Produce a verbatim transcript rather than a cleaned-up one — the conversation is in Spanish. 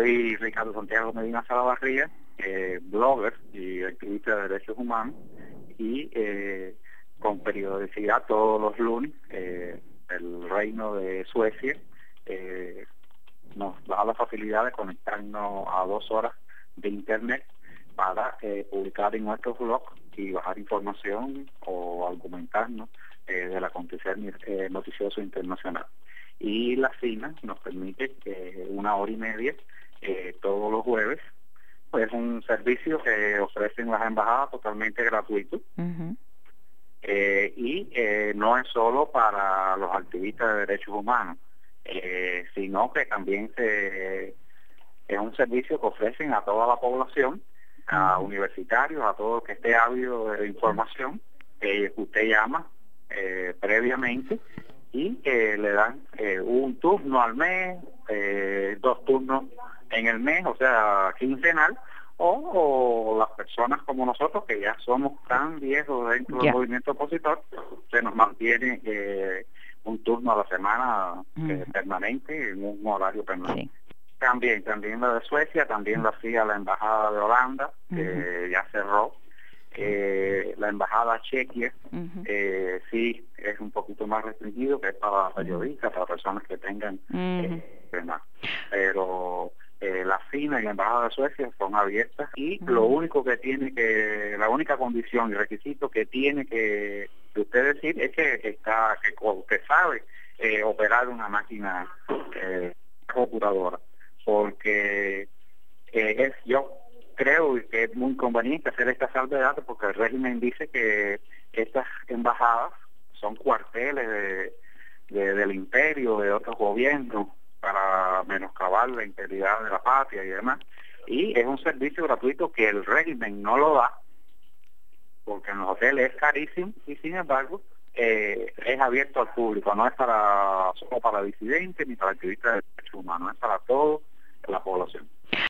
soy Ricardo Santiago Medina Salavarría, eh, blogger y activista de derechos humanos, y eh, con periodicidad todos los lunes eh, el Reino de Suecia eh, nos da la facilidad de conectarnos a dos horas de internet para eh, publicar en nuestros blogs y bajar información o argumentarnos eh, del acontecer eh, noticioso internacional. Y la C I N A nos permite eh, una hora y media eh, todos los jueves. Pues es un servicio que ofrecen las embajadas totalmente gratuito. Uh-huh. eh, y eh, no es solo para los activistas de derechos humanos, eh, sino que también se, es un servicio que ofrecen a toda la población, a universitarios, a todo el que esté ávido de información, que eh, usted llama eh, previamente y eh, le dan eh, un turno al mes, eh, dos turnos en el mes, o sea, quincenal, o, o las personas como nosotros, que ya somos tan viejos dentro yeah. del movimiento opositor, se nos mantiene eh, un turno a la semana eh, mm. permanente, en un horario permanente. Sí. También, también la de Suecia, también lo hacía la embajada de Holanda, que uh-huh. ya cerró. Eh, la embajada Chequia, uh-huh. eh, sí, es un poquito más restringido, que es para periodistas, para personas que tengan uh-huh. eh, demás. Pero eh, la C I N A y la embajada de Suecia son abiertas y uh-huh. lo único que tiene que, la única condición y requisito que tiene que, que usted decir es que está, que, que sabe eh, operar una máquina eh, computadora. Porque eh, es yo creo que es muy conveniente hacer esta salvedad, porque el régimen dice que estas embajadas son cuarteles de, de, del imperio, de otros gobiernos, para menoscabar la integridad de la patria y demás, y es un servicio gratuito que el régimen no lo da, porque en los hoteles es carísimo, y sin embargo eh, es abierto al público, no es para solo para disidentes ni para activistas de derechos humanos, es para todo la población.